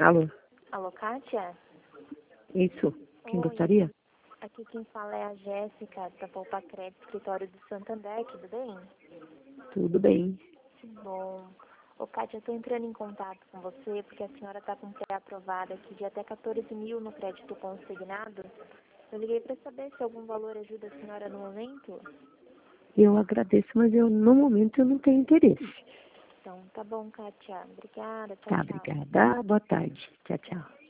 Alô? Alô, Kátia? Isso. Quem Oi, gostaria? aqui quem fala é a Jéssica, da Poupa Crédito, escritório do Santander, tudo bem? Tudo bem. Que bom. Ô, Kátia, eu tô entrando em contato com você porque a senhora tá com pré-aprovada aqui de até 14 mil no crédito consignado. Eu liguei para saber se algum valor ajuda a senhora no momento. Eu agradeço, mas no momento eu não tenho interesse. Então, tá bom, Kátia. Obrigada. Tchau, Tá, tchau. obrigada. Boa tarde. Tchau, tchau.